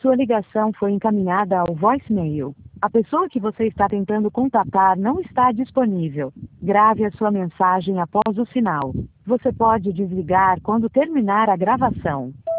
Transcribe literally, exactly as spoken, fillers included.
Sua ligação foi encaminhada ao voicemail. A pessoa que você está tentando contatar não está disponível. Grave a sua mensagem após o sinal. Você pode desligar quando terminar a gravação.